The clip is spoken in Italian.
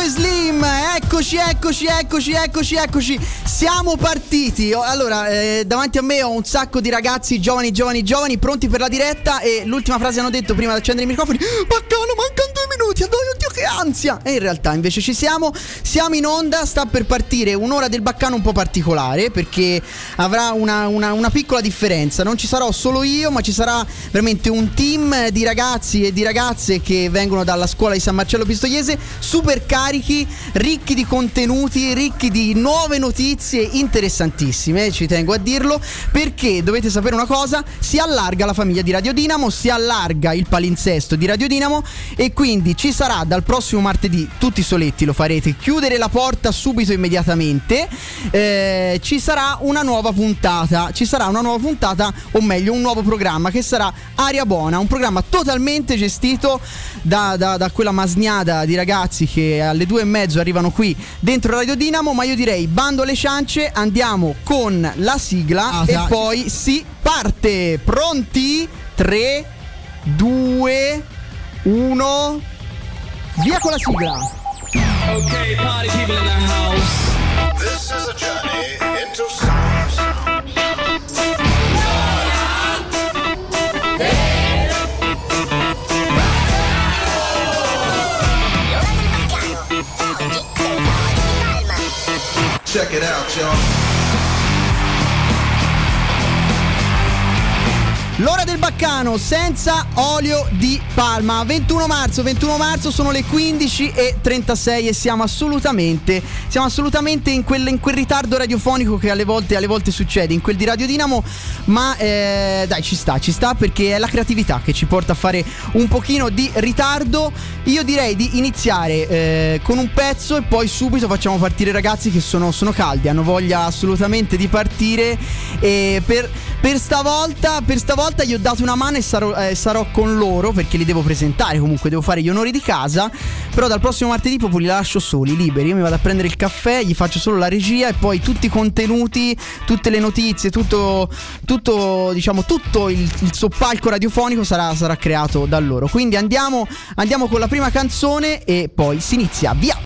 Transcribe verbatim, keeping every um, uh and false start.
e Slim, eccoci, eccoci, eccoci, eccoci, eccoci. Siamo partiti. Allora, eh, davanti a me ho un sacco di ragazzi giovani, giovani, giovani, pronti per la diretta. E l'ultima frase hanno detto prima di accendere i microfoni: Baccano, mancano due minuti. Oddio, oddio, che ansia. E in realtà invece ci siamo. Siamo in onda, sta per partire un'ora del Baccano un po' particolare, perché avrà una, una, una piccola differenza. Non ci sarò solo io, ma ci sarà veramente un team di ragazzi e di ragazze che vengono dalla scuola di San Marcello Pistoiese, super carichi, ricchi di contenuti, ricchi di nuove notizie interessantissime, ci tengo a dirlo, perché dovete sapere una cosa: si allarga la famiglia di Radio Dinamo, si allarga il palinsesto di Radio Dinamo, e quindi ci sarà dal prossimo martedì, tutti soletti lo farete, chiudere la porta subito, immediatamente, eh, ci sarà una nuova puntata, ci sarà una nuova puntata, o meglio un nuovo programma che sarà Aria Buona, un programma totalmente gestito da, da, da quella masniada di ragazzi che alle due e mezzo arrivano qui dentro Radio Dinamo. Ma io direi bando alle ciance, andiamo con la sigla ah, e da. poi si parte. Pronti? tre, due, uno, via con la sigla. Okay, party people in the house. This is a journey into sound. Check it out, y'all. L'ora del Baccano senza olio di palma. ventuno marzo, ventuno marzo, sono le quindici e trentasei e siamo assolutamente siamo assolutamente in quel, in quel ritardo radiofonico che alle volte alle volte succede, in quel di Radio Dinamo, ma eh, dai, ci sta, ci sta perché è la creatività che ci porta a fare un pochino di ritardo. Io direi di iniziare eh, con un pezzo e poi subito facciamo partire i ragazzi che sono, sono caldi, hanno voglia assolutamente di partire, e per, per stavolta per stavolta gli ho dato una mano e sarò, eh, sarò con loro, perché li devo presentare, comunque devo fare gli onori di casa. Però dal prossimo martedì proprio li lascio soli, liberi. Io mi vado a prendere il caffè, gli faccio solo la regia e poi tutti i contenuti, tutte le notizie, tutto, tutto diciamo tutto il, il soppalco radiofonico sarà, sarà creato da loro. Quindi andiamo, andiamo con la prima canzone e poi si inizia, via!